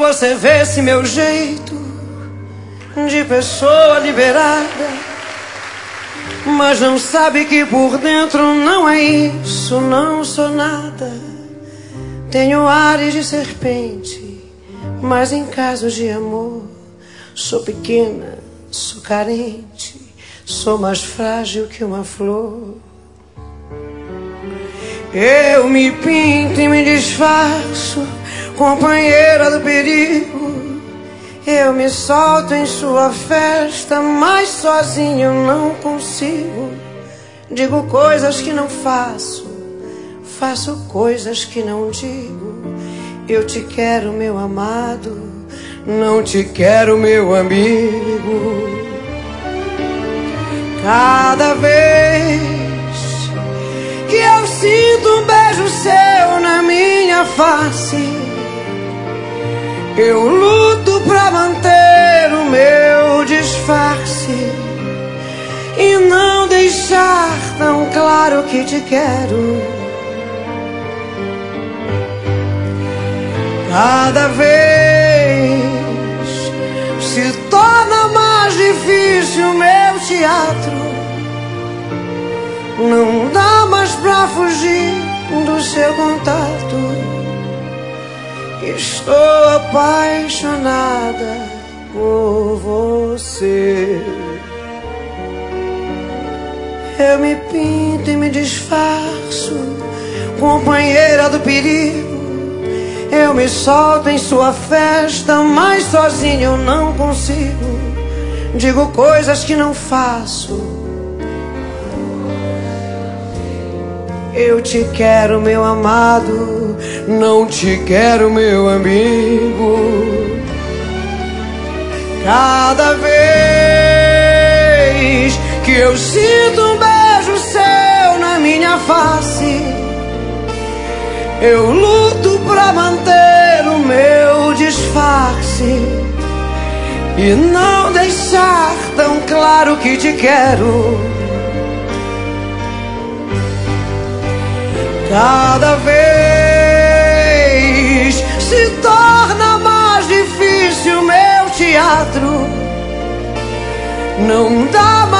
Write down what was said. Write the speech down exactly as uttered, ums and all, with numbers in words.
você vê esse meu jeito de pessoa liberada, mas não sabe que por dentro não é isso, não sou nada. Tenho ares de serpente, mas em caso de amor sou pequena, sou carente, sou mais frágil que uma flor. Eu me pinto e me disfarço, companheira do perigo. Eu me solto em sua festa, mas sozinho não consigo. Digo coisas que não faço, faço coisas que não digo. Eu te quero, meu amado, não te quero, meu amigo. Cada vez que eu sinto um beijo seu na minha face, eu luto pra manter o meu disfarce e não deixar tão claro que te quero. Cada vez se torna mais difícil meu teatro. Não dá mais pra fugir do seu contato. Estou apaixonada por você. Eu me pinto e me disfarço, companheira do perigo. Eu me solto em sua festa, mas sozinho eu não consigo. Digo coisas que não faço. Eu te quero, meu amado, não te quero, meu amigo. Cada vez que eu sinto um beijo seu na minha face, eu luto pra manter o meu disfarce e não deixar tão claro que te quero. Cada vez se torna mais difícil meu teatro. Não dá mais